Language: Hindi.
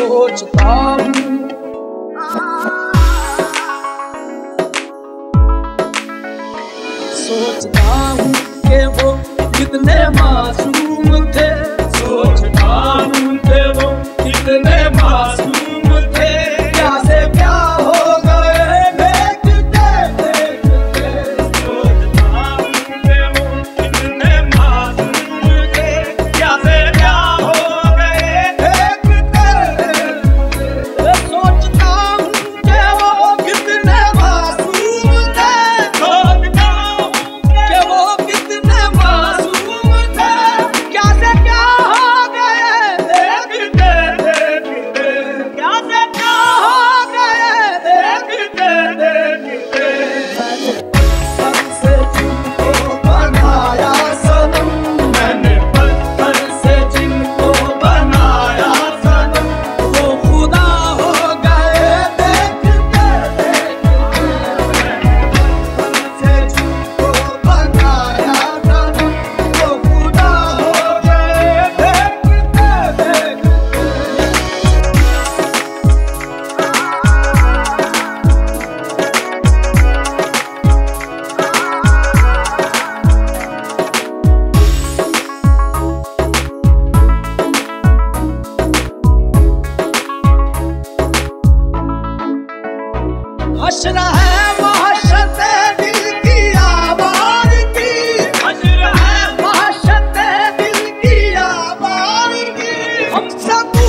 सोचता हूँ, सोचता हूँ कि वो कितने मासूम थे, सोचता हूँ कि वो कितने मासूम थे। क्या से क्या हो गए देखते देखते, सोचता हूँ कि वो कितने मासूम थे। क्या से क्या हो गए देखते देखते, सोचता हूँ कि वो कितने मासूम थे, सोचता हूँ कि वो कितने मासूम थे। क्या से क्या हो गए देखते देखते, क्या से क्या हो गए देखते देखते। पत्थर से जिनको बनाया सनम, मैंने पत्थर से जिनको बनाया सनम, वो खुदा हो गए देखते देखते। पत्थर से जिनको बनाया सनम, वो खुदा हो गए देखते देखते। हश्र है महशते दिल की आवाज़ की, हश्र है महशते दिल की आवाज़ की। हम सब